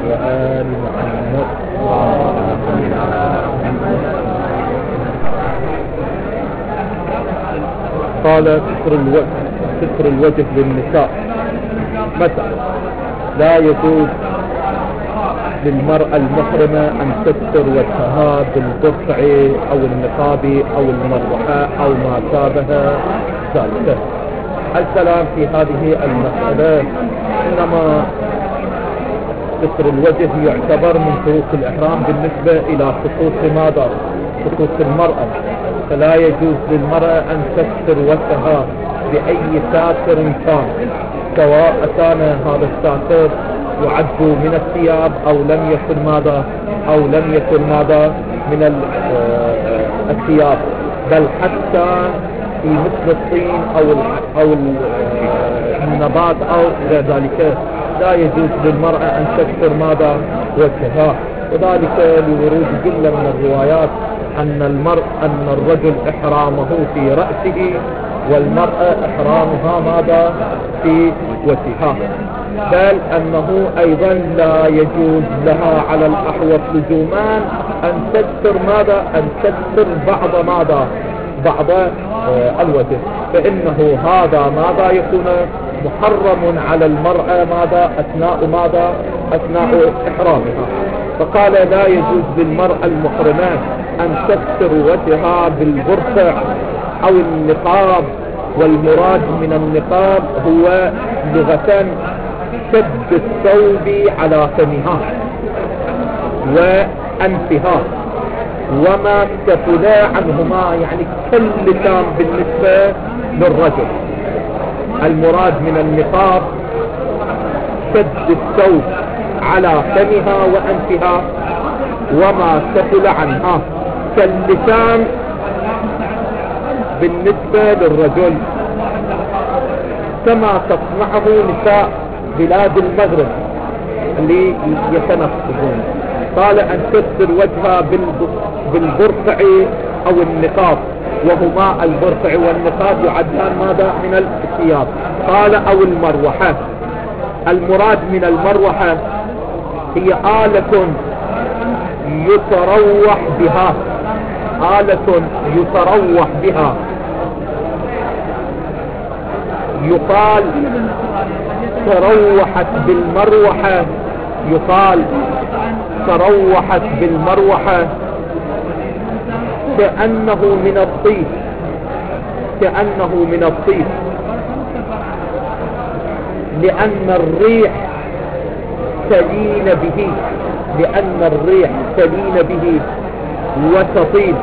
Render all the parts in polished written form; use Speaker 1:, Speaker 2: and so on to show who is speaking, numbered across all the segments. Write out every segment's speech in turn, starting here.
Speaker 1: وآل محمد. قال ستر الوجه للنساء. مثلا لا يجوز للمرأة المحرمة أن تستر وجهها بالبرقع أو النقاب أو المروحة أو ما شابه ذلك. الكلام في هذه المسألة إنما ستر الوجه يعتبر من شروط الإحرام بالنسبة إلى خصوص ماذا؟ خصوص المرأة، فلا يجوز للمرأة أن تستر وجهها بأي ساتر كان، سواء كان هذا الساتر يعد من الثياب أو لم يكن ماذا، أو لم يكن ماذا من الثياب، بل حتى في مثل الطين أو النبات أو غير ذلك لا يجوز للمرأة أن تستر ماذا؟ وجهها. وذلك لورود جملة من الروايات أن الرجل إحرامه في رأسه والمرأة إحرامها ماذا؟ في وجهها، بل أنه أيضا لا يجوز لها على الأحوط لزومان أن تستر ماذا؟ أن تستر بعض ماذا؟ بعض الوجه، فإنه هذا ماذا يكون محرم على المرأة ماذا؟ أثناء إحرامها. فقال لا يجوز للمرأة المحرمة أن تستر وجهها بالبرقع أو النقاب، والمراد من النقاب هو لغة شد الثوب على فمها وأنفها وما استفلا عنهما، يعني كاللسان بالنسبة للرجل. المراد من النقاب شد الثوب على فمها وأنفها وما استفلا عنها كاللسان بالنسبة للرجل، كما تصنعه نساء بلاد المغرب اللي يتنفسون. قال أن تستر وجهها بالبرقع أو النقاب، وهما البرقع والنقاب يعدان ماذا؟ من الثياب. قال أو المروحة. المراد من المروحة هي آلة يتروح بها، آلة يتروح بها، يقال تروحت بالمروحة، يقال تروحت بالمروحة كأنه من الطيف، كأنه من الطيف، لأن الريح تلين به، لأن الريح تلين به وتطيب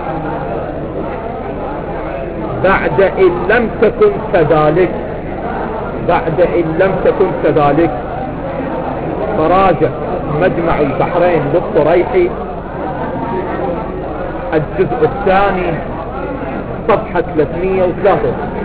Speaker 1: بعد إن لم تكن كذلك، بعد إن لم تكن كذلك. فراجع مجمع البحرين للطريحي الجزء الثاني صفحة 303.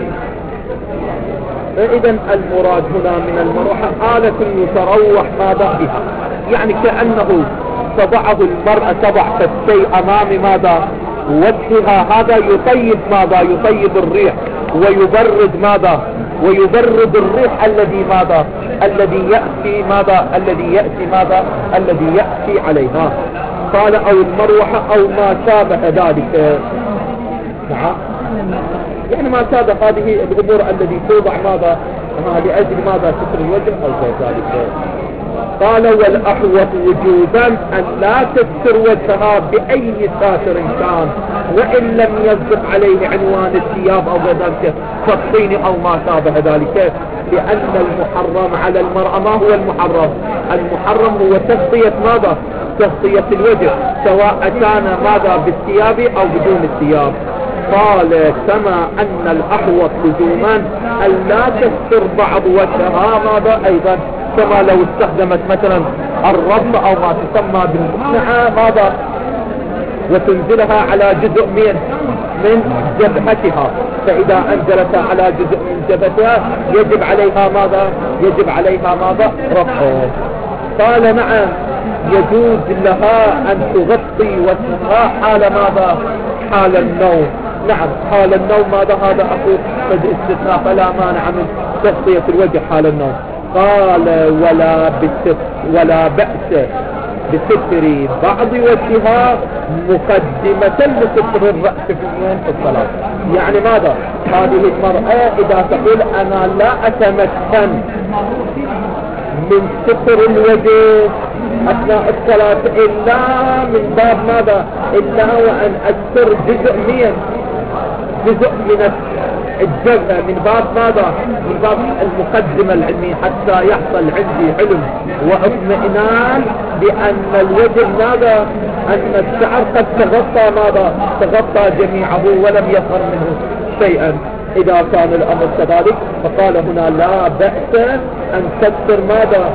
Speaker 1: فإذا المراد هنا من المروحة آلة يتروح ماذا بها، يعني كأنه تضعه المرأة، تضع الشيء أمام ماذا؟ وجهها، هذا يطيب ماذا؟ يطيب الريح ويبرد ماذا؟ ويبرد الريح الذي ماذا؟ الذي يأتي ماذا؟ الذي يأتي ماذا؟ الذي يأتي عليها. قال أو المروحة أو ما شابه ذلك. نعم، يعني ما شابه هذه الأمور التي توضع ماذا؟ لأجل ماذا؟ ستر الوجه أو غير ذلك. قال والأحوط وجوبا أن لا تستر وجهها بأي ساتر كان، وإن لم يصدق عليه عنوان الثياب أو غير ذلك كالطين أو ما شابه ذلك، لأن المحرم على المرأة ما هو المحرم؟ المحرم هو تغطية ماذا؟ تغطية الوجه، سواء كان ماذا؟ بالثياب أو بدون الثياب. قال كما أن الأحوط لزوما أن لا تستر بعض وجهها ماذا؟ أيضا كما لو استخدمت مثلا الربط أو ما تسمى بالمقنعة ماذا؟ وتنزلها على جزء من جبهتها، فإذا أنزلتها على جزء من جبهتها يجب عليها ماذا؟ يجب عليها ماذا؟ رفعه. قال نعم يجوز لها أن تغطي وجهها حال ماذا؟ حال النوم. نعم حال النوم ماذا؟ هذا أقول قد استثناء، فلا مانع من تغطية الوجه حال النوم. قال ولا بأس بستر بعض وجهها مقدمة لستر الرأس في الصلاة. يعني ماذا؟ هذه المرأة إذا تقول أنا لا أتمكن من ستر الوجه أثناء الصلاة إلا من باب ماذا؟ إلا وأن أستر جزء من الجبهة، من باب ماذا؟ من باب المقدمة العلمية، حتى يحصل عندي علم واطمئنان بأن الوجه ماذا؟ أن الشعر قد تغطى ماذا؟ تغطى جميعه ولم يظهر منه شيئا. إذا كان الأمر كذلك فقال هنا لا بأس أن تستر ماذا؟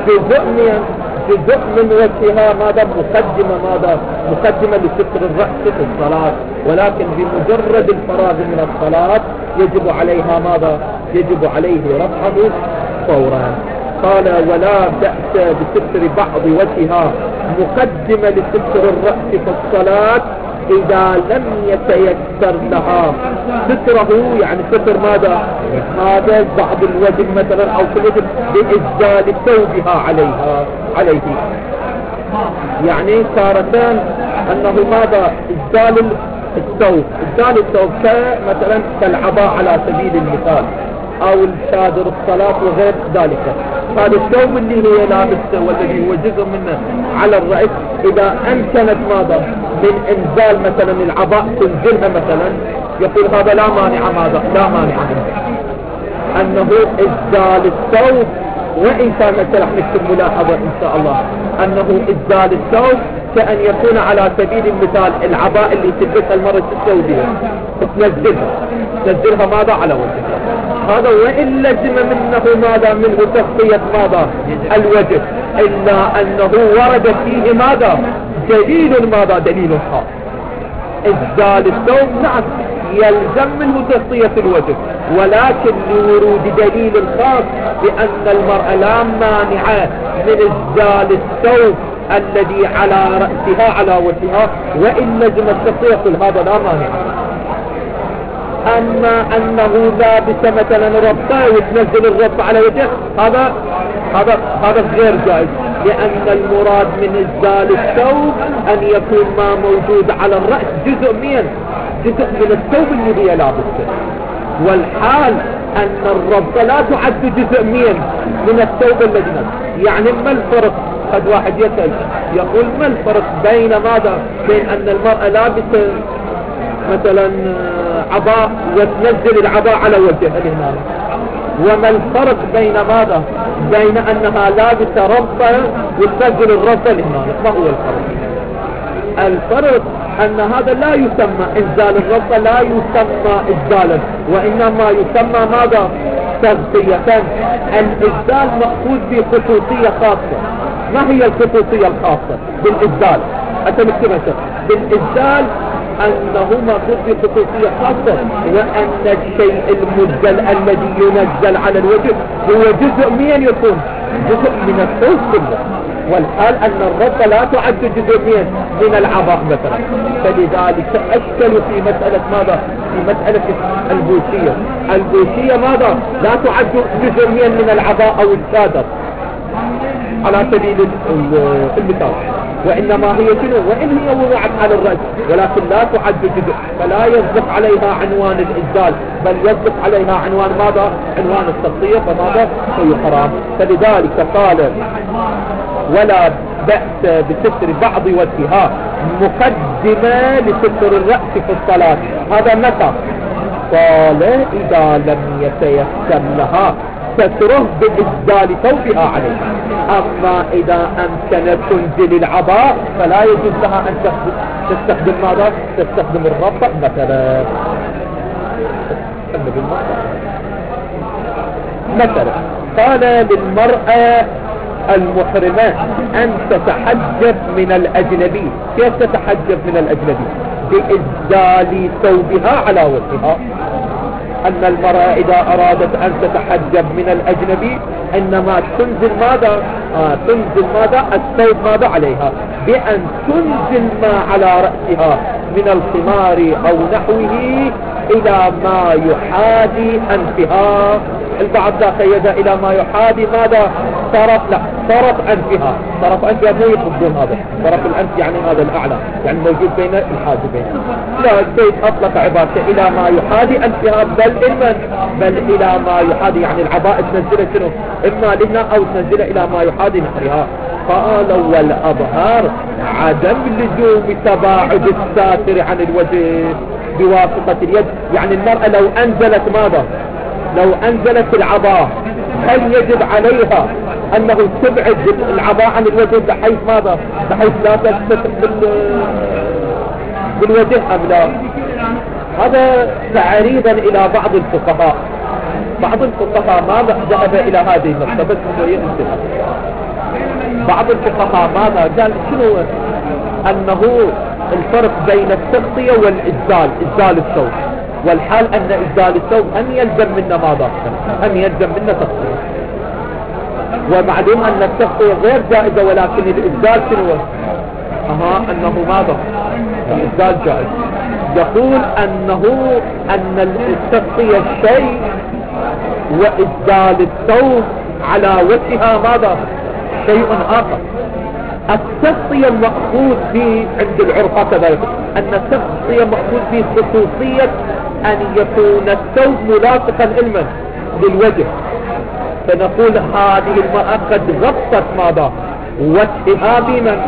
Speaker 1: جزء من وجهها ماذا؟ مقدمة لستر الرأس في الصلاة، ولكن بمجرد الفراغ من الصلاة يجب عليها ماذا؟ يجب عليه رفعه فورا. قال ولا بأس بستر بعض وجهها مقدمة لستر الرأس في الصلاة إذا لم يتيسر لها ستره، يعني ستر ماذا؟ هذا بعض الوجه مثلا أو في الوجه بإزدال ثوبها عليه. يعني تارتان أنه ماذا؟ إزدال الثوب مثلا كالعباء على سبيل المثال، أو الشادر الصلاة وغير ذلك. هذا الثوب اللي هي لابسه والذي هو جزء منه على الرأس، إذا أمكنت ماذا؟ من إنزال مثلا العباء تنزلها مثلا، يقول هذا لا مانع منه أنه إزدال الثوب. وإن كان راح نكتب ملاحظة إن شاء الله أنه إزدال الثوب كأن يكون على سبيل المثال العباء اللي تلبسها المرأة السعودية تنزلها ماذا؟ على وجهها. هذا وإن لزم منه تغطية ماذا؟ الوجه، إلا أنه ورد فيه ماذا؟ دليل خاص. إزدال الثوب نعم يلزم منه تغطية الوجه، ولكن لورود دليل خاص بأن المرأة لا مانع من إزدال الثوب الذي على رأسها على وجهها، وإن لزم التغطية هذا لا مانع. أما أنه لابس مثلا ربطة وتنزل الربطة على وجهه، هذا غير جائز، لأن المراد من إزدال الثوب أن يكون ما موجود على الرأس جزء من الثوب اللي هي لابسه، والحال أن الربطة لا تعد جزء من الثوب الذي نزل. يعني ما الفرق؟ قد واحد يسأل يقول ما الفرق بين ماذا؟ بين أن المرأة لابسة مثلا عباء وتنزل العباء على وجهها هنا، وما الفرق بين ماذا؟ بين أنها لابسة ربطة وتنزل الربطة هنا. ما هو الفرق أن هذا لا يسمى إنزال الربطة، لا يسمى إزدالا، وإنما يسمى ماذا؟ تغطية. الإزدال مأخوذ بخصوصية خاصة. ما هي الخصوصية الخاصة بالإزدال؟ أتمكنت بالإزدال أنه مأخوذ بخصوصية خاصة، وأن الشيء المزدل الذي ينزل على الوجه هو جزء يكون جزء من الثوب كله، والحال أن الربطة لا تعد جزء من العباء مثلا. فلذلك أشكلوا في مسألة ماذا؟ في مسألة البوشية ماذا؟ لا تعد جزء من العباء أو الشادر على سبيل المثال، وإنما هي شنو؟ وإن هي وضعت على الرأس ولكن لا تعد جزء، فلا يصدق عليها عنوان الإزدال، بل يصدق عليها عنوان ماذا؟ عنوان التغطية، فماذا؟ فيحرم. فلذلك قال ولا بأس بستر بعض وجهها مقدمة لستر الرأس في الصلاة. هذا متى؟ قال إذا لم يتيسر لها ستره بإزدال ثوبها عليه. أما إذا أمكنت تنزل العباء فلا يجوز لها أن تستخدم ماذا؟ تستخدم الربط مثلا. قال للمرأة المحرمة أن تتحجب من الأجنبي. كيف تتحجب من الأجنبي؟ بإزدال ثوبها على وجهها. أن المرأة إذا أرادت أن تتحجب من الأجنبي إنما تنزل ماذا؟ تنزل ماذا؟ الثوب ماذا عليها؟ بأن تنزل ما على رأسها من الخمار أو نحوه إلى ما يحاذي أنفها البعض ذا خيدها الى ما يحاذي ماذا طرف انفها. طرف انفها مو يطبقون هذا طرف الانف، يعني هذا الاعلى يعني موجود بين الحاجبين. لا، السيد اطلق عبارته الى ما يحاذي انفها، بل الى ما يحاذي، يعني العباءة تنزلها شنو؟ اما لهنا او تنزلها الى ما يحاذي نحرها. قالوا والاظهار عدم لزوم تباعد الساتر عن الوجه بواسطة اليد. يعني المرأة لو انزلت ماذا؟ لو انزلت العباء هل يجب عليها انه تبعد العباء عن الوجه بحيث ماذا؟ بحيث لا تلتفت بالوجه ام لا؟ هذا تعريضا الى بعض الفقهاء. بعض الفقهاء ما ذهب الى هذه النقطة، بس بعض الفقهاء ماذا قال؟ شنو انه الفرق بين التغطية والإزال، إزال الثوب، والحال أن إزال الثوب أن يلزم منا ماذا؟ أن يلزم منا تغطية. ومعلوم أن التغطية غير جائزة، ولكن الإزال شنو؟ أنه ماذا؟ الإزال جائز. يقول أن التغطية شيء وإزال الثوب على وجهها ماذا؟ شيء آخر. التغطية المأخوذ به عند العرفة كذلك، أن التغطية مأخوذ به خصوصية أن يكون الثوب ملاصقا علما للوجه، فنقول هذه المرأة قد غطت ماذا؟ وجهها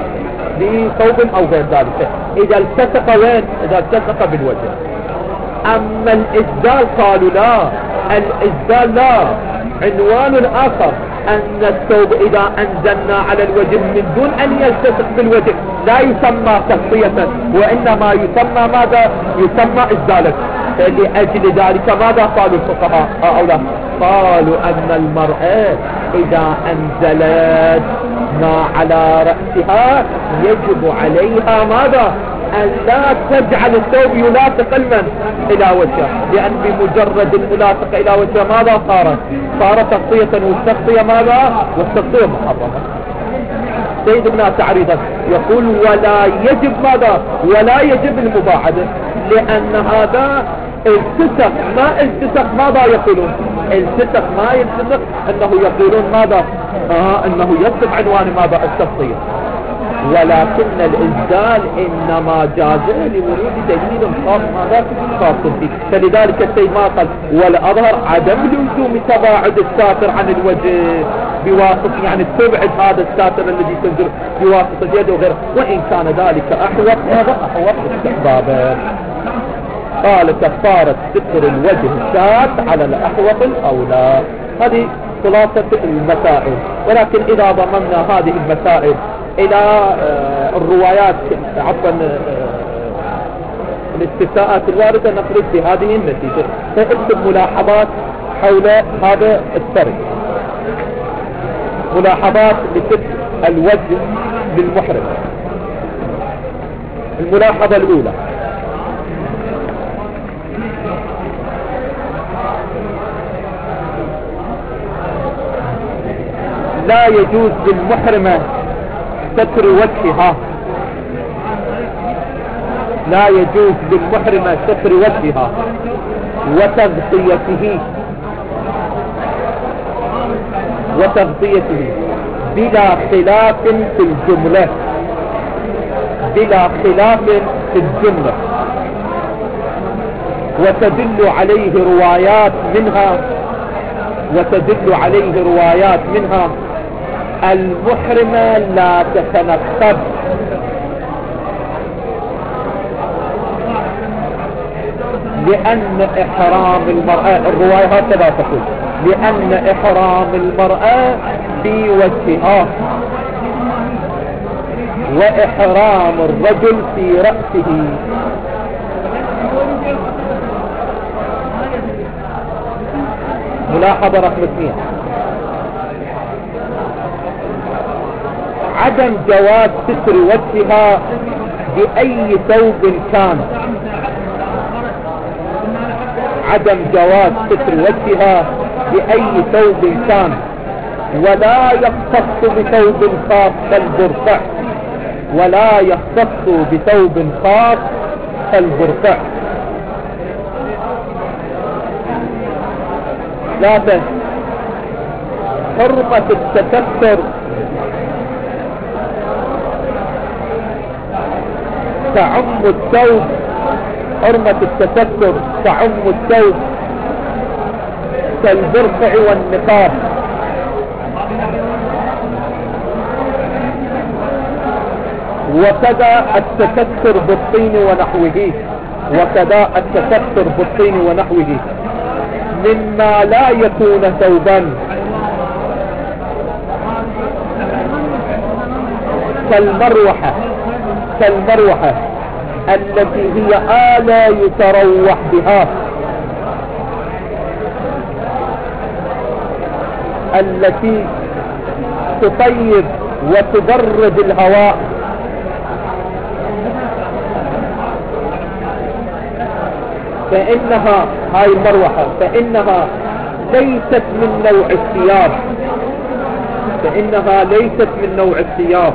Speaker 1: بثوب أو غير ذلك، إذا التصق وين؟ إذا التصق بالوجه. أما الإسدال قالوا لا، الإسدال لا، عنوان آخر، أن الثوب إذا أنزلنا على الوجه من دون أن يلتصق بالوجه لا يسمى تغطية، وإنما يسمى ماذا؟ يسمى إزالة. فلأجل ذلك ماذا قالوا الفقهاء؟ قالوا أن المرأة إذا أنزلت ما على رأسها يجب عليها ماذا؟ أن لا تجعل الثوب يلاصق المن إلى وجهه، لأن بمجرد الملاصقة إلى وجهه ماذا صارت تغطية، والتغطية ماذا؟ والتغطية محرمة. سيد ابن تعريضا يقول ولا يجب ماذا؟ ولا يجب المباعدة، لأن هذا التصق ما التصق ماذا يقولون؟ التصق ما يلتصق، أنه يقولون ماذا؟ أنه يصف عنوان ماذا؟ التغطية. ولكن الإنزال إنما جاز لورود دليل خاص ماذا؟ خاص فيه. فلذلك السيد ما قال والأظهر عدم لزوم تباعد الساتر عن الوجه بواسطة، يعني تبعد هذا الساتر الذي تنزل بواسطة اليد وغيره، وإن كان ذلك أحوط، هذا أحوط استحبابا. قال كفارة ستر الوجه الشات على الأحوط الأولى. هذه خلاصة المسائل، ولكن إذا ضمننا هذه المسائل إلى الروايات، عفوا الاستفتاءات الواردة، نخرج بهذه النتيجة. فاكتب ملاحظات حول هذا السرد، ملاحظات لستر الوجه للمحرم. الملاحظة الأولى: لا يجوز للمحرمة ستر وجهها، لا يجوز للمحرمة ستر وجهها وتغطيته بلا خلاف في الجملة، بلا خلاف في الجملة. وتدل عليه روايات منها المحرمة لا تتنقب، لأن إحرام المرأة، الرواية هكذا تقول، لأن إحرام المرأة في وجهها، وإحرام الرجل في رأسه. ملاحظة رقم 2: عدم جواز ستر وجهها بأي ثوب كان، عدم جواز ستر وجهها بأي ثوب كان، ولا يختص بثوب خاص كالبرقع، ولا يختص بثوب خاص كالبرقع. 3: حرمة التستر تعم الثوب، حرمة التستر تعم الثوب كالبرقع والنقاب. وكذا التستر بالطين ونحوه، وكذا التستر بالطين ونحوه مما لا يكون ثوبا، كالمروحة التي هي آلة يتروح بها، التي تطيب وتبرد الهواء. فإنها هاي المروحة فإنها ليست من نوع الثياب، فإنها ليست من نوع الثياب.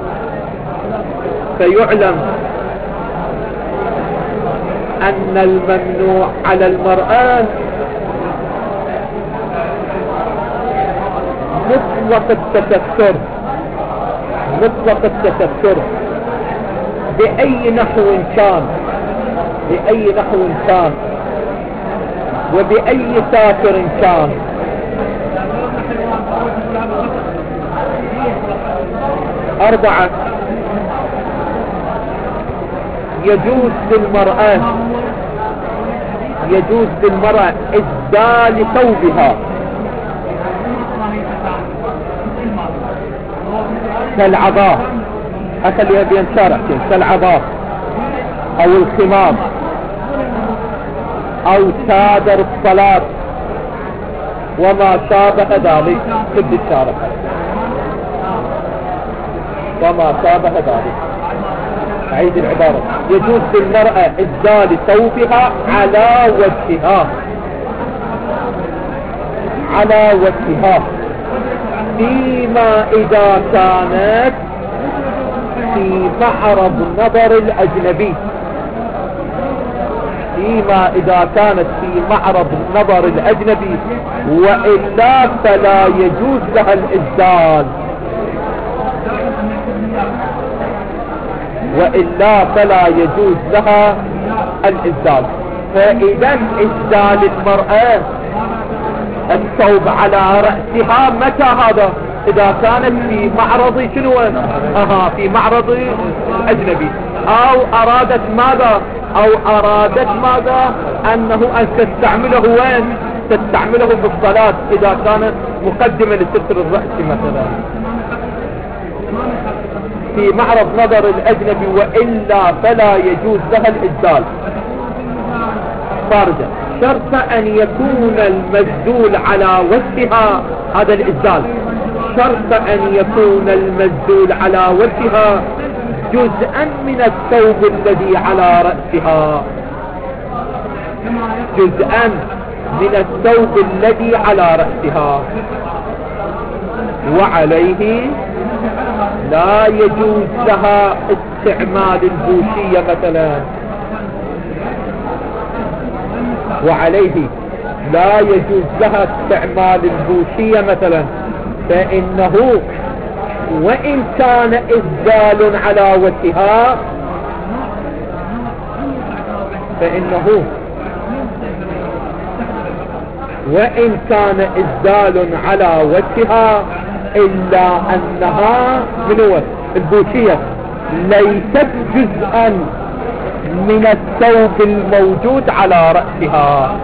Speaker 1: فيعلم أن الممنوع على المرأة مطلق التستر، مطلق التستر بأي نحو كان، بأي نحو كان وبأي ساتر كان. أربعة، يجوز للمرأة إسدال ثوبها كالعباء، أخليها بين شارعتين، كالعباء أو الخمار أو سادر الصلاة وما شابه ذلك. خذ الشارع وما شابه ذلك. أعيد العبارة: يجوز للمرأة إسدال ثوبها على وجهها فيما إذا كانت في معرض نظر الأجنبي، فيما إذا كانت في معرض نظر الأجنبي، وإلا فلا يجوز لها الإسدال، وإلا فلا يجوز لها الإسدال. فإذا إسدال المرأة الثوب على رأسها متى هذا؟ إذا كانت في معرض شنو؟ في معرض الأجنبي، أو أرادت ماذا؟ أو أرادت ماذا؟ أن تستعمله وين؟ تستعمله في الصلاة إذا كانت مقدمة لستر الرأس مثلا في معرض نظر الأجنبي، وإلا فلا يجوز لها الإسدال. خارجة شرط أن يكون المسدول على وجهها، هذا الإسدال شرط أن يكون المسدول على وجهها جزءا من الثوب الذي على رأسها، جزءا من الثوب الذي على رأسها. وعليه لا يجوز لها استعمال البوشية مثلا، وعليه لا يجوز لها استعمال البوشية مثلا، فإنه وإن كان إسدال على وجهها، فإنه وإن كان إسدال على وجهها إلا أنها منو البوشية ليست جزءا من الثوب الموجود على رأسها،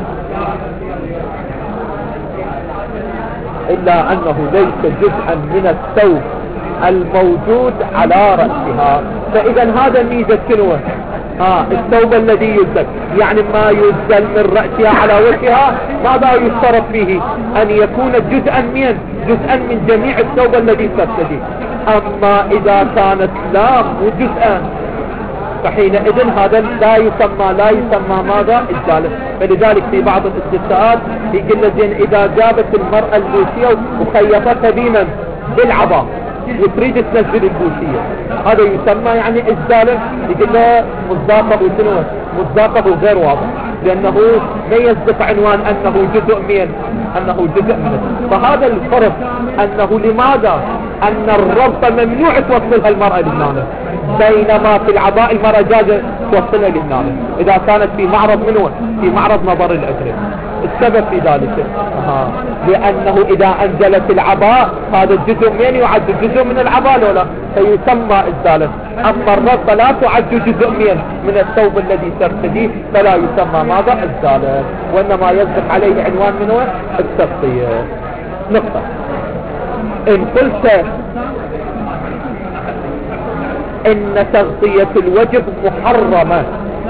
Speaker 1: إلا أنه ليس جزءا من الثوب الموجود على رأسها. فإذا هذا ميزة شنو؟ الثوب الذي يسدل، يعني ما يسدل من رأسها على وجهها ماذا يشترط فيه؟ أن يكون جزءا من جميع الثوب الذي ترتدي. أما إذا كانت لا مو جزءا فحينئذ هذا لا يسمى ماذا؟ إسدال. فلذلك في بعض الاستثناءات يقول زين إذا جابت المرأة البوشية وخيطتها بمن؟ بالعباء وتريد تنزل البوشية، هذا يسمى يعني إسدالا، يقول له مصداقه شنو؟ مصداقه غير واضح. لأنه لا يصدق عنوان أنه جزء من فهذا الفرق. أنه لماذا أن الربطة ممنوع توصلها المرأة لهنا، بينما في العباء المرأة جاز توصلها لهنا إذا كانت في معرض منه، في معرض نظر الأجنبي. السبب في ذلك لأنه إذا أنزلت العباء هذا الجزء من يعد جزء من العباء ولا فيسمى إزالة. أما الربطة لا تعد جزء من الثوب الذي ترتديه فلا يسمى ماذا إزالة، وإنما يصدق عليه عنوان منه التغطية. نقطة. إن قلت إن تغطية الوجه محرمة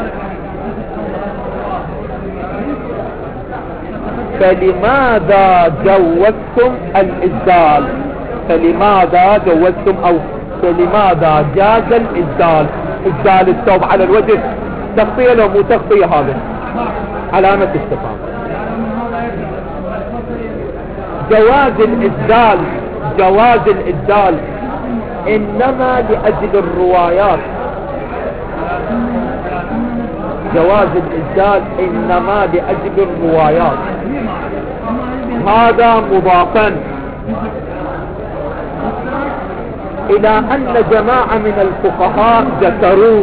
Speaker 1: فلماذا جوزتم الإزال؟ فلماذا جوزتم أو فلماذا جاز الإزال؟ إزال الثوب على الوجه تغطية لو مو تغطية؟ هذا علامة استفهام. جواز الإزال إنما لأجل الروايات. جواز الإزال إنما لأجل الروايات. هذا مضافا إلى أن جماعة من الفقهاء ذكروا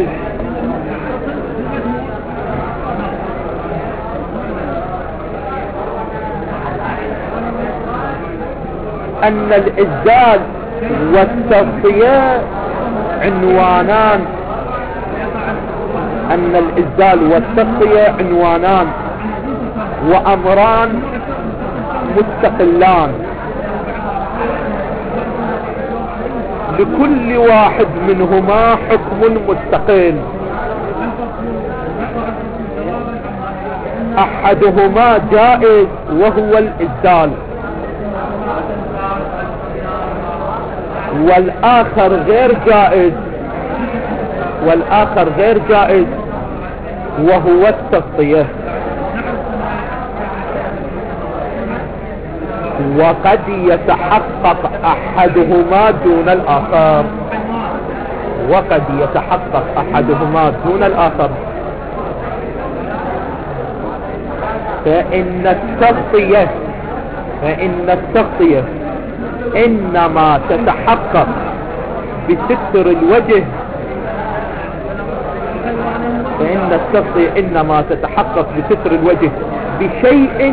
Speaker 1: أن الإزال والتغطية عنوانان، أن الإزال والتغطية عنوانان وأمران مستقلان، لكل واحد منهما حكم مستقل. أحدهما جائز وهو الإزال، والآخر غير جائز وهو التغطية. وقد يتحقق أحدهما دون الآخر، فإن التغطية إنما تتحقق بستر الوجه، بشيء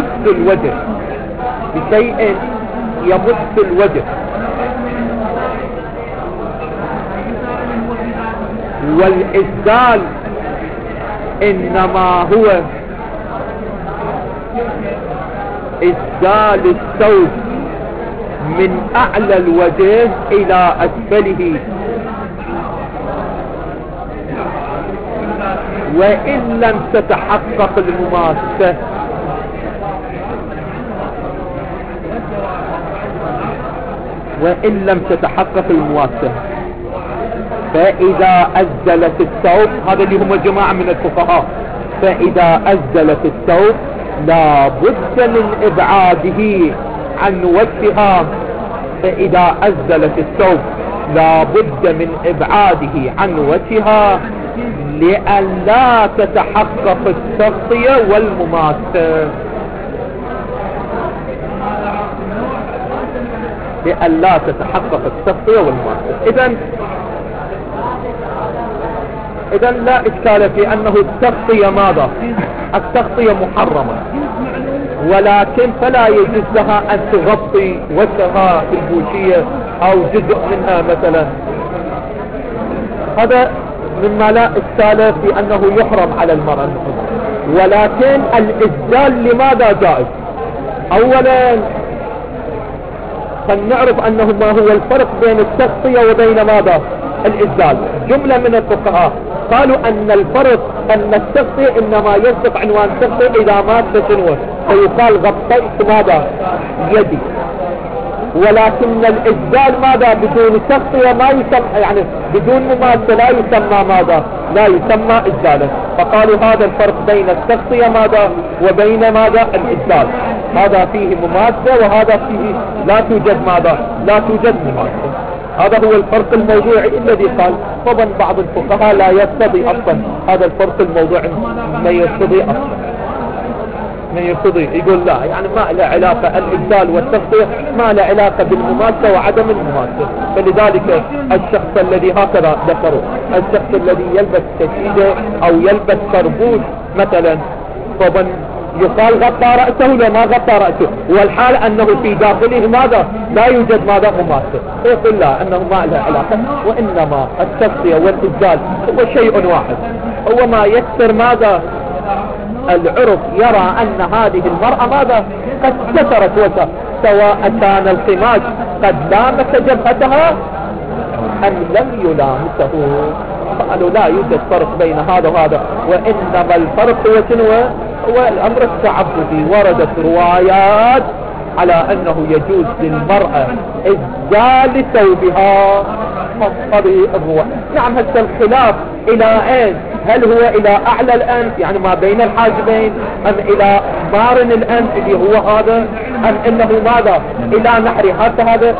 Speaker 1: يمس الوجه، والإزال إنما هو إزال الثوب من أعلى الوجه إلى أسفله، وإن لم تتحقق المماسة. فإذا أزلت الثوب، هذا اللي هم جماعة من الفقهاء، فإذا أزلت الثوب لا بد من إبعاده عن وجهها، لئلا تتحقق التغطية والمماسة. إذن لا إشكال في أنه التغطية ماذا؟ التغطية محرمة، ولكن فلا يجوز لها أن تغطي وجهها في البوشية أو جزء منها مثلا. هذا مما لا إشكال في أنه يحرم على المرأة. ولكن الإزال لماذا جائز؟ أولا فلنعرف أنه ما هو الفرق بين التغطية وبين ماذا؟ الإزال. جملة من الفقهاء قالوا أن الفرق أن التغطية إنما يصدق عنوان التغطية إذا مات شنو فيقال غطيت ماذا؟ يدي. ولكن الإزال ماذا؟ بدون تغطية ما يسمى، يعني بدون مماسة لا يسمى ماذا؟ لا يسمى إزالة. فقالوا هذا الفرق بين التغطية ماذا وبين ماذا؟ الإزال. هذا فيه مماسة وهذا فيه لا توجد ماذا؟ لا توجد مماسة. هذا هو الفرق الموضوعي الذي قال. طبعا بعض الفقهاء لا يقتضي اصلا هذا الفرق الموضوعي، ما يقتضي اصلا، من يقتضي يقول لا، يعني ما له علاقة الإجزال والتغطية، ما له علاقة بالمماسة وعدم المماسة. فلذلك الشخص الذي هكذا ذكروا، الشخص الذي يلبس تشيدة أو يلبس طربوش مثلا، طبعا يقال غطى رأسه ولا ما غطى رأسه، والحال أنه في داخله ماذا؟ لا يوجد ماذا؟ مماسة. يقول لا، أنه ما له علاقة، وإنما التغطية والإجزال هو شيء واحد، هو ما يكسر ماذا؟ العرف يرى أن هذه المرأة ماذا؟ قد سترت وجهها، سواء كان القماش قد لامس جبهتها أم لم يلامسه. قالوا لا يوجد فرق بين هذا وهذا، وإنما الفرق هو شنو؟ هو الأمر التعبدي. وردت روايات على أنه يجوز للمرأة إزالة ثوبها هذه الرواية. نعم، هذا الخلاف إلى أين؟ هل هو إلى أعلى الأنف يعني ما بين الحاجبين، أم إلى مارن الأنف اللي هو هذا، أم إنه ماذا؟ إلى نحر هذا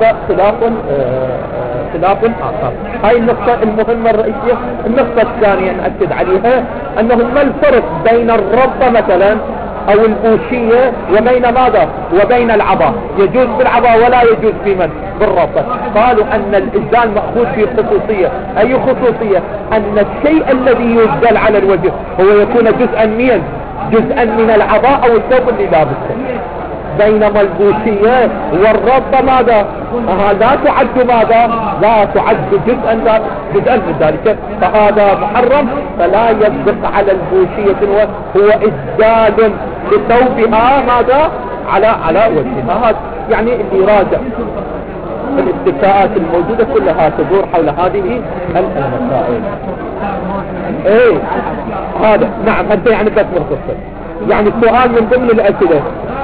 Speaker 1: خلاف آخر. هاي النقطة المهمة الرئيسية. النقطة الثانية نأكد عليها أنه ما الفرق بين الربطة مثلا أو البوشية وبين ماذا؟ وبين العباء. يجوز بالعباء ولا يجوز في من؟ بالربطة. قالوا أن الإزال مأخوذ في خصوصية. أي خصوصية؟ أن الشيء الذي يزال على الوجه هو يكون جزءا من العباء أو الثوب اللي لابسه، بينما البوشية والربطة ماذا؟ لا تعد ماذا؟ لا تعد جزءا من ذلك، فهذا محرم. فلا يصدق على البوشية هو إزال لثوبها ماذا؟ على وجهها. هذا يعني اللي راجع الاستفاءات الموجودة كلها تدور حول هذه المسائل. ايه هذا نعم، هذا يعني بس مرتبط. يعني السؤال من ضمن الأسئلة،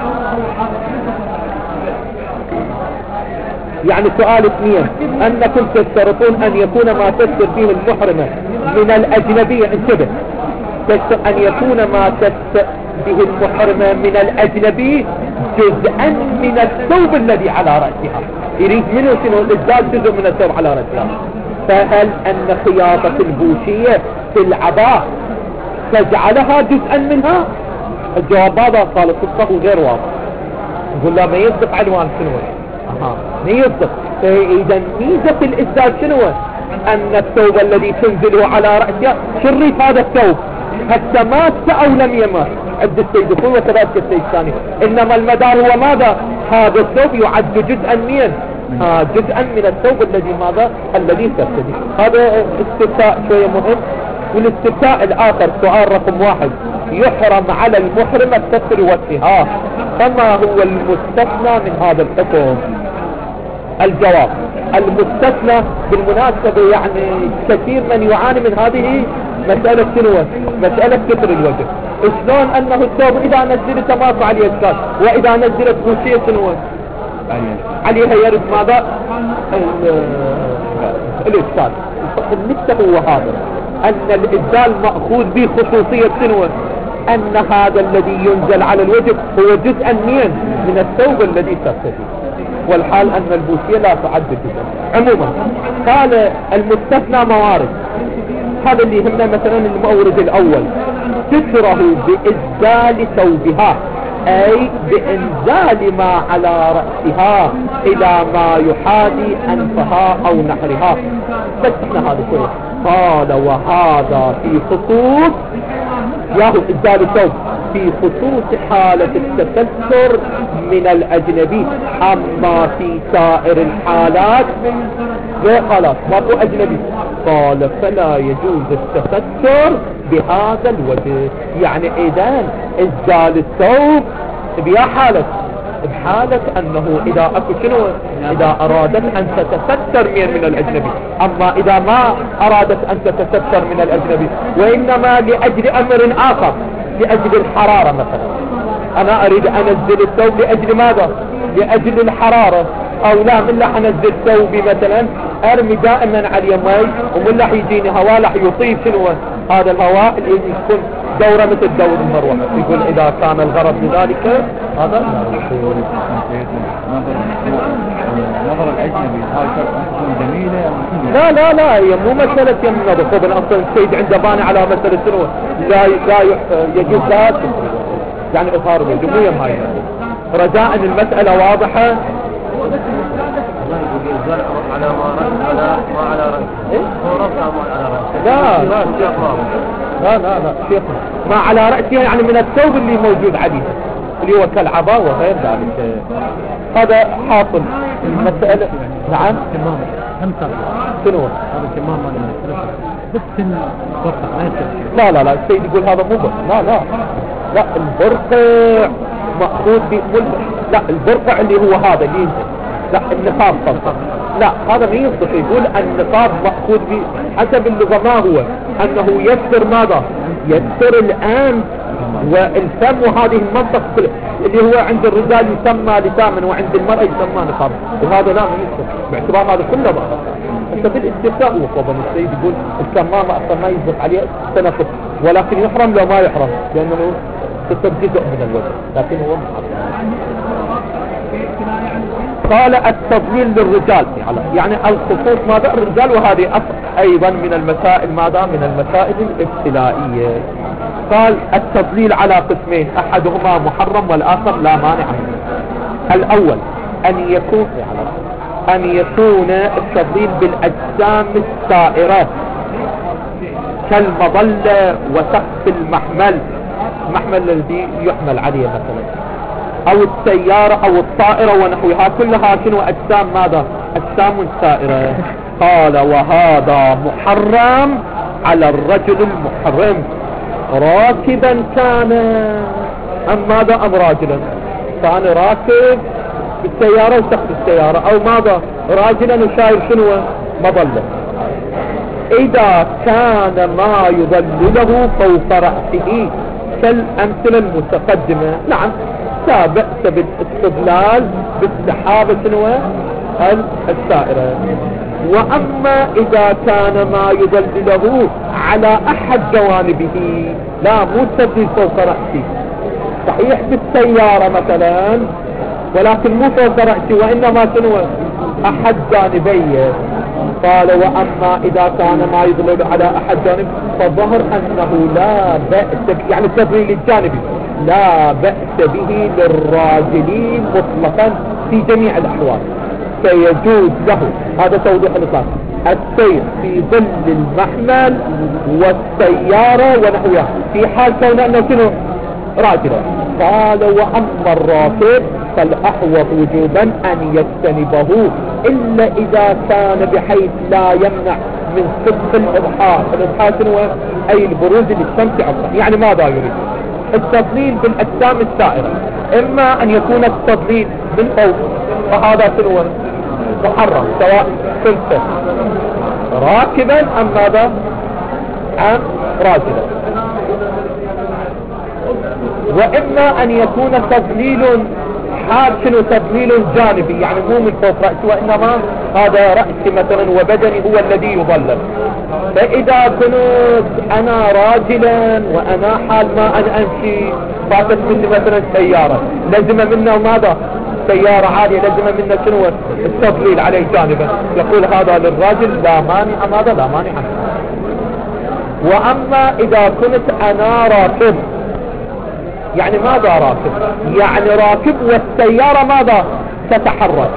Speaker 1: يعني سؤال اثنين، أنكم تشترطون أن يكون ما تستر فيه المحرمة من الأجنبية، انتبه، أن يكون ما تستر به المحرمة من الأجنبي جزءا من الثوب الذي على رأسها. يريد منه شنو؟ الإزال جزء من الثوب على رأسها. فهل أن خياطة البوشية في العباء تجعلها جزءا منها؟ الجواب هذا قال الصدق غير واضح. يقول لا، ما يصدق عنوان شنو؟ ما يصدق. فإذا ميزة الإزال شنو؟ أن الثوب الذي تنزله على رأسها شريف هذا الثوب حتى مات أو لم يمات عند السيد الأول وكذلك السيد الثاني، إنما المدار هو ماذا؟ هذا الثوب يعد جزءا جزءا من الثوب الذي ماذا؟ الذي ترتدي. هذا استفتاء شوية مهم. والاستفتاء الآخر سؤال رقم 1، يحرم على المحرمة ستر وجهها، فما هو المستثنى من هذا الحكم؟ الجواب، المستثنى بالمناسبة يعني كثير من يعاني من هذه مسألة شنو؟ مسألة ستر الوجه. شلون أنه الثوب إذا نزلت ما فعل يسكت، وإذا نزلت بوشية شنو؟ عليها يرد ماذا؟ الإسكات. النكتة هو هذا، أن الإزال مأخوذ بخصوصية شنو؟ أن هذا الذي ينزل على الوجه هو جزءا من الثوب الذي ترتدي، والحال أن البوشية لا تعد جزءا. عموما قال المستثنى موارد، هذا اللي يهمنا. مثلا المورد الأول، ستره بإزال ثوبها، أي بإنزال ما على رأسها إلى ما يحاذي أنفها أو نحرها. بس احنا هذا شوية. قال وهذا في خصوص ياهو إزال الثوب في خصوص حالة التستر من الأجنبي، أما في سائر الحالات خلاص ما هو أجنبي. قال فلا يجوز التستر بهذا الوجه. يعني إذن إزال الثوب بحالة أنه إذا أكو شنو؟ إذا أرادت أن تتستر من الأجنبي. أما إذا ما أرادت أن تتستر من الأجنبي وإنما لأجل أمر آخر، لأجل الحرارة مثلا، أنا أريد أن أنزل الثوب لأجل ماذا؟ لأجل الحرارة، أو لا من لح أنزل ثوبي مثلا أرمي دائما على يمي، ومن لح يجيني هواء لح يطيب شنو؟ هذا الهواء اللي يكون دورة مثل دور المروحة. يقول إذا كان الغرض لذلك هذا
Speaker 2: النظر الأجنبي هاي شرط تكون جميلة؟
Speaker 1: لا لا لا، هي مو مسألة يم النظر. طبعا أصلا السيد عنده باني على مسألة شنو لا يجوز ذات يعني إظهار الوجه، مو يم هاي رجاء ان المسألة واضحة.
Speaker 2: على ما على رأس
Speaker 1: إيه؟
Speaker 2: على رأس
Speaker 1: لا لا لا لا لا شيخنا ما على رأسها يعني من الثوب اللي موجود عليه اللي هو كالعباء وغير ذلك. هذا حاصل المسألة. نعم
Speaker 2: تمام. هم
Speaker 1: شنو
Speaker 2: هذا تمام بس البرقع
Speaker 1: لا لا لا السيد يقول هذا مو برقع. لا لا لا البرقع مأخوذ لا البرقع اللي هو هذا اللي ينزل. لا النقاب طبعا لا هذا ما يصدق. يقول النقاب مأخوذ حسب اللغة ما هو انه يستر ماذا يستر الان والفم وهذه المنطقة اللي هو عند الرجال يسمى لساما وعند المرأة يسمى نقاب، وهذا لا ما يصدق باعتبار هذا كله بقى. حتى في الاستثناء هو طبعا السيد يقول الكمامة اصلا ما يصدق عليه تنقص ولكن يحرم لو ما يحرم لانه تصير جزء من الوجه لكن هو محرم. قال التضليل للرجال يعني الخصوص ماذا الرجال، وهذه ايضا من المسائل ماذا من المسائل الابتلائية. قال التضليل على قسمين احدهما محرم والاخر لا مانع منه. الاول ان يكون التضليل بالاجسام السائرة كالمظلة وسقف المحمل الذي يحمل عليه مثلا او السيارة او الطائرة ونحوها كلها شنو اجسام ماذا اجسام سائرة. قال وهذا محرم على الرجل المحرم راكبا كان ام ماذا ام راجلا كان راكب بالسيارة وسقف السيارة او ماذا راجلا وشايل شنو مظلة. اذا كان ما يظلله فوق رأسه كالامثلة المتقدمة نعم لا بأس بالاستدلال بالسحابة شنو السائرة. واما اذا كان ما يظلله على احد جوانبه لا مو تبديل فوق رأسي صحيح بالسيارة مثلا ولكن مو فوق رأسي وانما شنو احد جانبيه. قال واما اذا كان ما يظلل على احد جانب فظهر انه لا بأس يعني التظليل الجانبي لا بأس به للراجلين مطلقا في جميع الاحوال فيجوز له هذا توضيح الإطلاق السير في ظل المحمل والسيارة ونحوها في حال كون انه شنو راجلا. قال واما الراكب فالاحوط وجوبا ان يجتنبه الا اذا كان بحيث لا يمنع من صدق الاضحاء. الاضحاء شنو اي البروز للشمس عصا يعني ماذا يريد التضليل بالاجسام السائرة اما ان يكون التضليل من فوق فهذا شنو محرم سواء كنت راكبا ام ماذا ام راجلا. واما ان يكون تضليل حال شنو تضليل جانبي يعني مو من فوق رأسي وانما هذا رأسي مثلا وبدني هو الذي يضلل. فاذا كنت انا راجلا وانا حال ما انا امشي فاتت مني مثلا سيارة لازم منه ماذا سيارة عالية لازم منه شنو التضليل عليه جانبا يقول هذا للراجل لا مانع ماذا لا مانع. واما اذا كنت انا راكب يعني ماذا راكب يعني راكب والسيارة ماذا تتحرك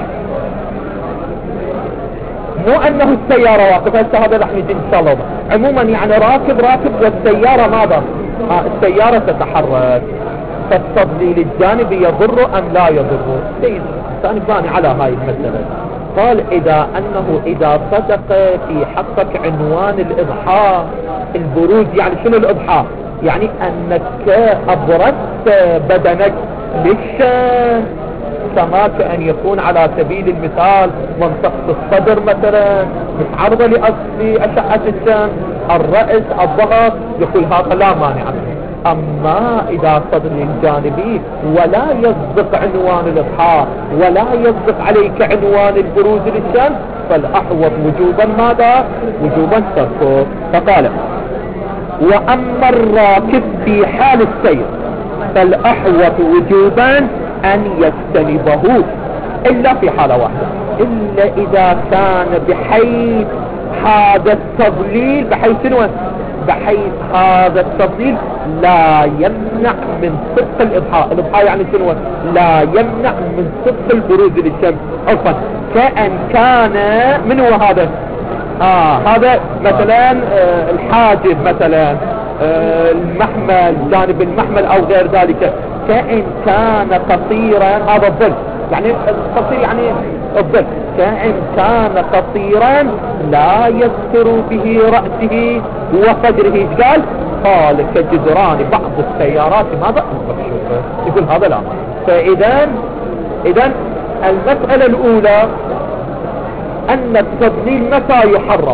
Speaker 1: مو انه السيارة واقفة هذا رح نجي ان شاء الله. عموما يعني راكب والسيارة ماذا السيارة تتحرك فالتضليل الجانبي يضر ام لا يضر. الانسان باني على هاي المسألة. قال اذا صدق في حقك عنوان الاضحاء البروز يعني شنو الاضحاء يعني انك ابرزت بدنك للشمس كما كأن يكون على سبيل المثال منطقة الصدر مثلا متعرضة لأشعة الشمس الرأس الظهر يقول هذا لا مانع منه. اما اذا صدر الجانبي ولا يصدق عنوان الاضحاء ولا يصدق عليك عنوان البروز للشمس فالاحوط وجوبا ماذا وجوبا تركه. فقال واما الراكب في حال السير فالاحوط وجوبا ان يجتنبه الا في حالة واحدة إلا إذا كان بحيث هذا التضليل، بحيث شنو؟ بحيث هذا التضليل لا يمنع من صدق الإضحاء. الإضحاء يعني شنو؟ لا يمنع من صدق البروز للشمس. عفوا، كأن كان من هو هذا؟ هذا مثلا الحاجب، مثلا المحمل، جانب المحمل او غير ذلك، كأن كان قصيرا، هذا الظل يعني القصير يعني الظل، كأن كان قصيرا لا يستر به رأسه وصدره. قال كجدران بعض السيارات ماذا مكشوفة. يقول هذا لا. فإذا المسألة الأولى أن التضليل متى يحرم؟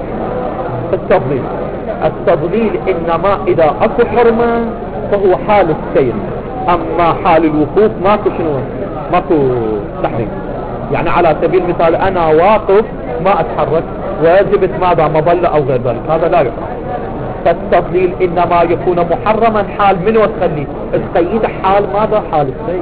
Speaker 1: التضليل إنما إذا أكو حرمة فهو حال السير، أما حال الوقوف ماكو شنو؟ ماكو تحريم. يعني على سبيل المثال أنا واقف ما أتحرك وجبت ماذا مظلة أو غير ذلك، هذا لا يحرم. فالتضليل إنما يكون محرما حال من وتخليه السيد حال ماذا؟ حال السير.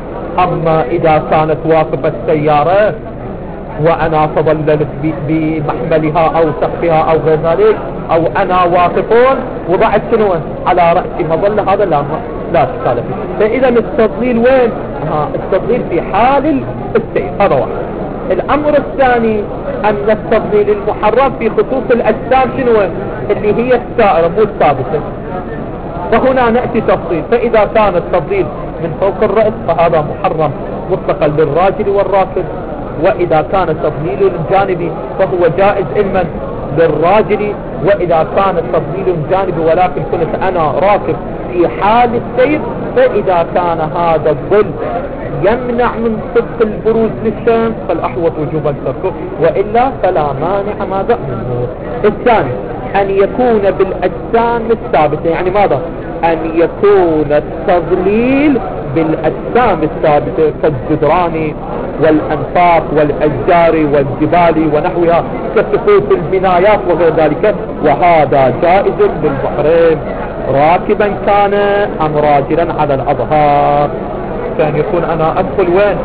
Speaker 1: أما إذا كانت واقفة السيارة وأنا تظللت بمحملها أو سقفها أو غير ذلك، أو أنا واقفون وضعت شنو على رأسي مظلة، هذا لا اشكال فيه. فإذا التضليل وين؟ التضليل في حال السير، هذا واحد. الأمر الثاني أن التضليل المحرم في خصوص الأجسام شنو؟ اللي هي السائرة مو الثابتة. فهنا نأتي تفصيل. فإذا كان التضليل من فوق الرأس فهذا محرم مطلقا للراجل والراكب، وإذا كان التضليل الجانبي فهو جائز إما للراجل، وإذا كان التضليل الجانبي ولكن كنت أنا راكب في حال السير، فإذا كان هذا الظل يمنع من صدق البروز للشمس فالأحوط وجوبا تركه، وإلا فلا مانع ماذا منه. الثاني أن يكون بالأجسام الثابتة. يعني ماذا؟ أن يكون التضليل بالأجسام الثابتة كالجدران والأنفاق والأشجار والجبال ونحوها كسقوط البنايات وغير ذلك، وهذا جائز للبحرين راكبا كان أم راجلا على الأظهار. كان يكون أنا أدخل وين؟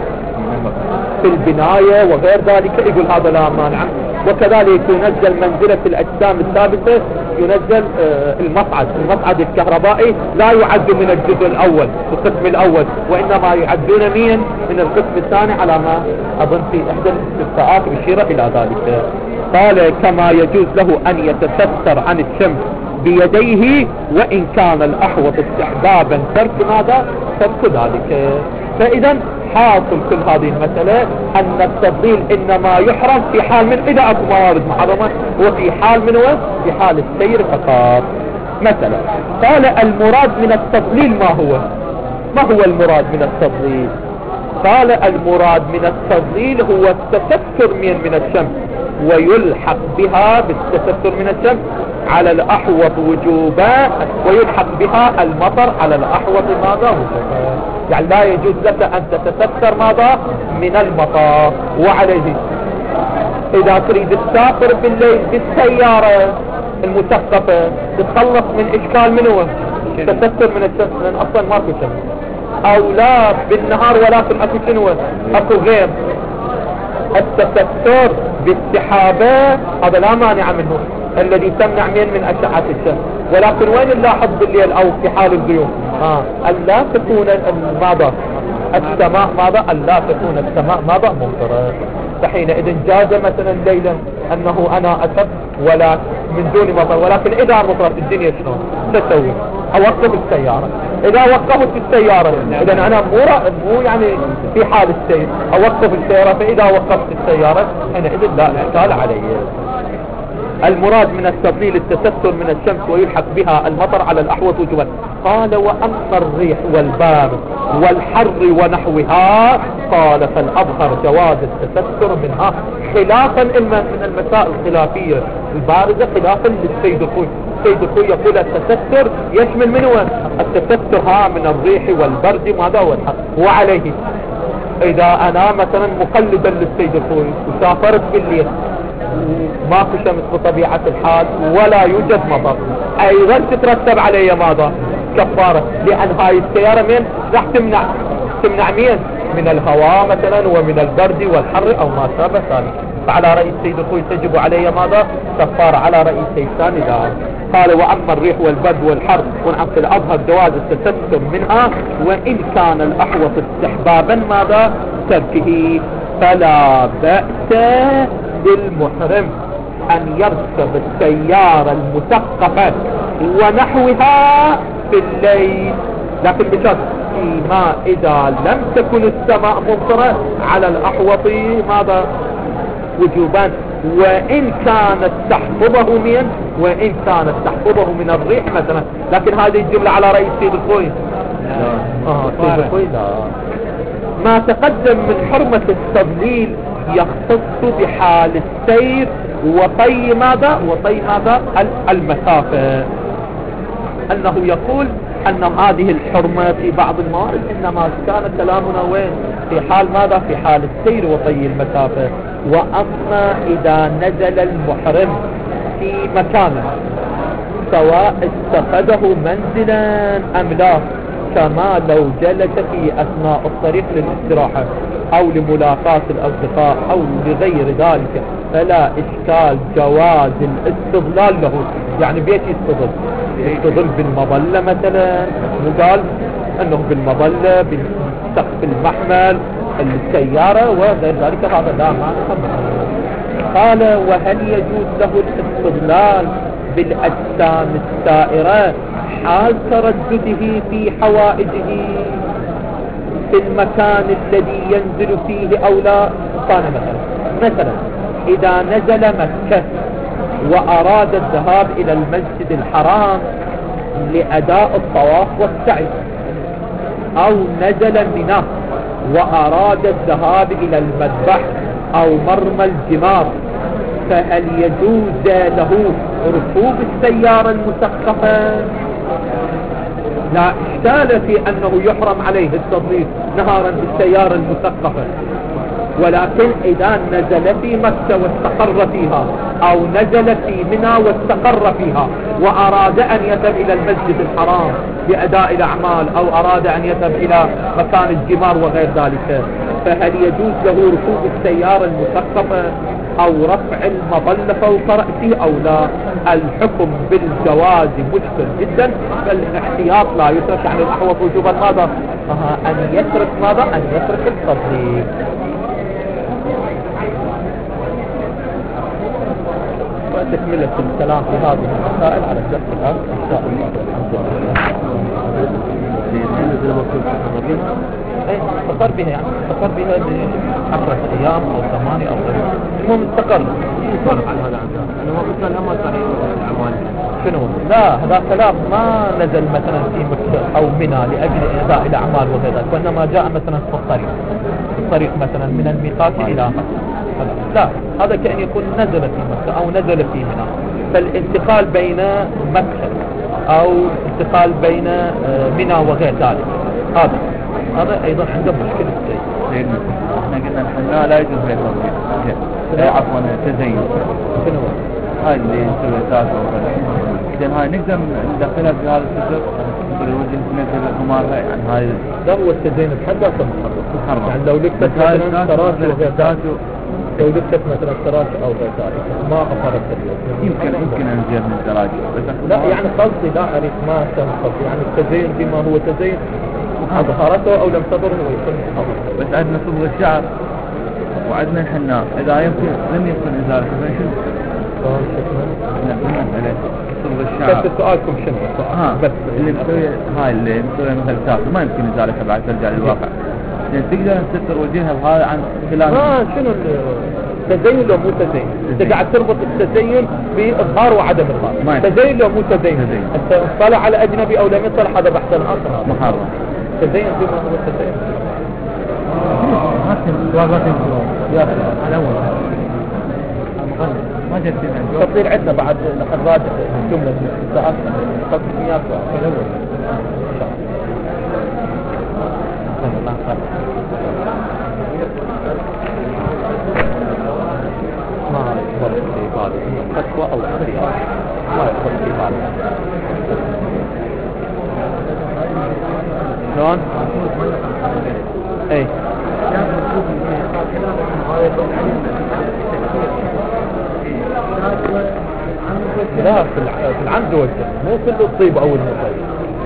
Speaker 1: في البناية وغير ذلك، يقول هذا لا مانع. وكذلك ينزل منزلة الأجسام الثابتة، ينزل المصعد الكهربائي لا يعد من الجزء الأول القسم الأول، وإنما يعدون من القسم الثاني، على ما أظن في إحدى الاستفتاءات يشير إلى ذلك. قال كما يجوز له أن يتستر عن الشمس بيديه، وإن كان الأحوط استحبابا ترك ماذا؟ ترك ذلك. فإذا حاصل كل هذه المسألة أن التضليل إنما يحرم في حال من إذا أكو موارد محرمة، وفي حال من وين؟ في حال السير فقط. مثلا قال المراد من التضليل ما هو المراد من التضليل؟ قال المراد من التضليل هو التستر من الشمس، ويلحق بها بالتستر من الشمس على الأحوط وجوبا، ويلحق بها المطر على الأحوط ماذا وجوبا. يعني لا يجوز لك أن تتستر ماذا؟ من المطر. وعليه إذا تريد تسافر بالليل بالسيارة المثقفة تتخلص من إشكال منه تستر من الشمس، لأن أصلا ماكو شمس، أو لا بالنهار ولكن أكو شنو؟ أكو غير. التستر بالسحابة هذا لا مانع منه، الذي تمنع من أشعة الشمس. ولكن وين نلاحظ بالليل أو في حال الغيوم؟ ألا تكون ماذا؟ السماء ماذا؟ ألا تكون السماء ماذا؟ ممطرة. فحينئذ جاز مثلا ليلا أنه أنا أسف ولا من دون مطر، ولكن إذا مطرت الدنيا شلون تسوي؟ أوقف السيارة. إذا وقفت السيارة إذا أنا مو يعني في حال السير أوقف السيارة، فإذا وقفت السيارة حينئذ لا إشكال علي. المراد من التضليل التستر من الشمس ويلحق بها المطر على الأحوط وجوبا. قال وأما الريح والبارد والحر ونحوها قال فالأظهر جواز التستر منها، خلافا من المسائل الخلافية البارزة، خلافا للسيد الخوي. السيد الخوي يقول التستر يشمل منه التستر من الريح والبرد ماذا هو الحر. وعليه إذا أنا مثلا مقلدا للسيد الخوي وسافرت بالليل ماكو شمس بطبيعة الحال ولا يوجد مطر، ايضا تترتب علي ماذا؟ كفارة، لان هاي السيارة راح تمنع مين؟ من الهواء مثلا ومن البرد والحر او ما شابه ذلك. فعلى رأي السيد الخوي تجب علي ماذا؟ كفارة. على رأي السيد الثاني لا. قال وأما الريح والبرد والحر في الأظهر جواز التستر منها، وإن كان الأحوط استحبابا ماذا؟ تركه. فلا بأس للمحرم أن يركب السيارة المثقفة ونحوها في الليل، لكن بشرط فيما إذا لم تكن السماء ممطرة على الأحوط ماذا؟ وجوبا. وإن كانت تحفظه من الريح مثلا. لكن هذه الجملة على رأي السيد الخوي السيد الخوي لا. ما تقدم من حرمة التضليل يختص بحال السير وطي ماذا؟ المسافة. أنه يقول أن هذه الحرمة في بعض الموارد إنما كان كلامنا وين؟ في حال ماذا؟ في حال السير وطي المسافة. وأما إذا نزل المحرم في مكان سواء اتخذه منزلا أم لا، كما لو جلس في أثناء الطريق للاستراحة أو لملاقاة الأصدقاء أو لغير ذلك، فلا إشكال جواز الاستظلال له. يعني بيت يستظل بالمظلة مثلا، وقال أنه بالمظلة بالسقف المحمل السيارة وغير ذلك، هذا لا ما نحمل. قال وهل يجوز له الاستظلال بالأجسام السائرة حال تردده في حوائجه في المكان الذي ينزل فيه أو لا؟ قال مثلا إذا نزل مكة وأراد الذهاب إلى المسجد الحرام لأداء الطواف والسعي، أو نزل منى وأراد الذهاب إلى المذبح أو مرمى الجمار، فهل يجوز له ركوب السيارة المثقفة؟ لا إشكال في أنه يحرم عليه التضليل نهارا بالسيارة المثقفة، ولكن إذا نزل في مكة واستقر فيها أو نزل في منى واستقر فيها وأراد أن يذهب إلى المسجد الحرام لأداء الأعمال أو أراد أن يذهب إلى مكان الجمار وغير ذلك، فهل يجوز له ركوب السيارة المثقفة أو رفع المظلة فوق رأسه أو لا؟ الحكم بالجواز مشكل جدا، فالاحتياط لا يترك. عن الأحوط وجوبا ماذا؟ أن يترك ماذا؟ أن يترك التضليل. وتكملة الكلام في هذه المسائل على الدرس الآن إن شاء الله. استقر بها يعني استقر بها ل10 أيام أو 8 أو غيره، المهم استقر. شنو؟ لا هذا كلام ما نزل مثلا في مكة أو منى لأجل إداء الأعمال وغير ذلك، وإنما جاء مثلا في الطريق مثلا من الميقات إلى مكة. لا هذا كأن يكون نزل في مكة أو نزل في منى، فالانتقال بين مكة أو انتقال بين منى وغير ذلك هذا أيضا عنده مشكلة.
Speaker 2: احنا قلنا الحناء لا يجوز غير تضليل، عفوا تزين.
Speaker 1: شنو
Speaker 2: هاي اللي نسوي تاسع وكذا، إذن هاي نقدر ندخلها في هذا السجر بالوجه ننزل الخمارها يعني هاي.
Speaker 1: لا هو التزين بحد ذاته محرم. يعني لو لكتت مثلا تراش وغير ذلك، لو لكتت مثلا تراش أو غير ذلك ما أفرت
Speaker 2: يمكن نزيد من الدراجة.
Speaker 1: لا يعني قصدي لا أعرف ما تنقض، يعني التزين بما هو تزين أظهرته أو لم تظهره ويكون محرم.
Speaker 2: بس عندنا صبغ الشعر وعندنا الحناء، إذا لم يمكن إزالة فنشوف. صبغ الشعر.
Speaker 1: بس سؤالكم شنو؟
Speaker 2: بس اللي مسوي هاي اللي مسوي مثل سافر ما يمكن إزالتها بعد ترجع للواقع. لأن تقدر نستر وجهها بهذا عن خلال.
Speaker 1: شنو تزين لو مو تزين؟ انت قاعد تربط التزين بإظهار وعدم إظهار. تزين لو مو تزين؟ انت اطلع على أجنبي أو لم يطلع هذا بحث آخر.
Speaker 2: محرم.
Speaker 1: تزين بما هو تزين. يا أخي
Speaker 2: الأول ما جت
Speaker 1: تصير عندنا بعد لقد راجع الجملة من الساعات قبل 100 في الأول إن شاء الله. ما يخبر في بالي فتوى أو اختيار، ما يخبر في بالي شلون؟ ايه لا في العمد والجهل، مو كله الطيب او المطيب.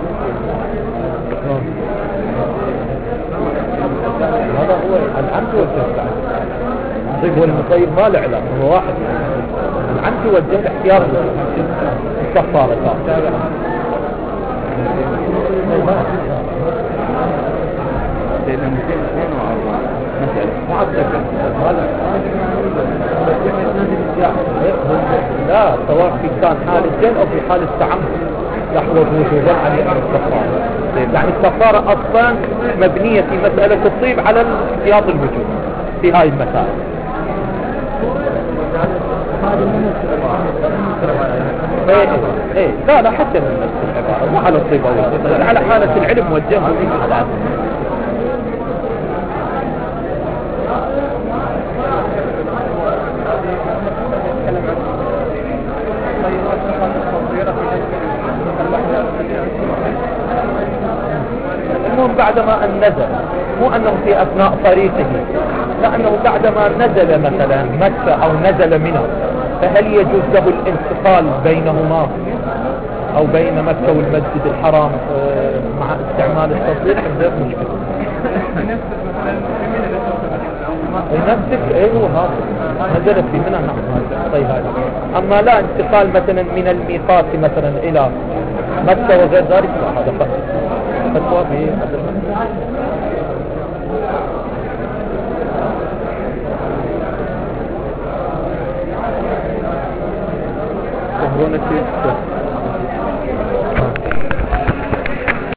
Speaker 1: هذا هو العمد والجهل. الطيب والمطيب ما له علاقه، هو واحد. العمد والجهل احتياط الكفاره.
Speaker 2: سيدنا 242 مسألة
Speaker 1: معطلة. لا، سواء في كان حال الجهل او في حال التعمد يحوز وجوبا عن الكفارة. يعني الكفارة اصلا مبنية في مسألة الطيب على احتياط الوجوب في هاي المسائل. ايه لا حتى من نفس العبارة، مو على الطيب او الجهل، على حالة العلم والجهل. المهم بعدما أن نزل، مو أنه في أثناء طريقه، لأنه بعدما نزل مثلا مكة أو نزل منى، فهل يجوز له الانتقال بينهما أو بين مكة والمسجد الحرام مع استعمال التصريح؟ عنده مشكلة. نفسك هو هذا نزلت في منى. نعم طيب هذا. أما لا انتقال مثلا من الميقات مثلا إلى مكة وغير ذلك، هذا فتوى في هذا المسألة. تهرون كيف